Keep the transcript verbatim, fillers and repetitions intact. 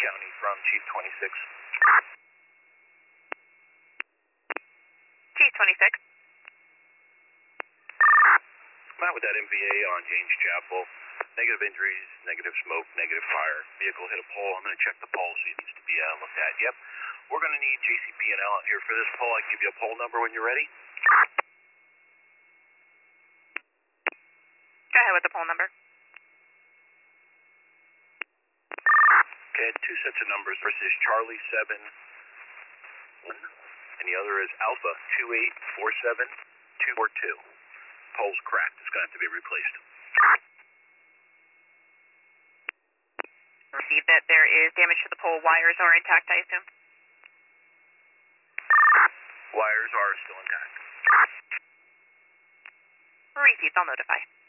County from Chief twenty-six. Chief twenty-six. I'm out with that M V A on James Chapel. Negative injuries, negative smoke, negative fire. Vehicle hit a pole. I'm going to check the pole, see if it needs to be uh, looked at. Yep. We're going to need J C P and L out here for this pole. I can give you a pole number when you're ready. Go ahead with the pole number. Okay, two sets of numbers. First is Charlie seven one, and the other is Alpha two eight four seven two four two. Pole's cracked. It's going to have to be replaced. Receive that there is damage to the pole. Wires are intact, I assume? Wires are still intact. Received. I'll notify.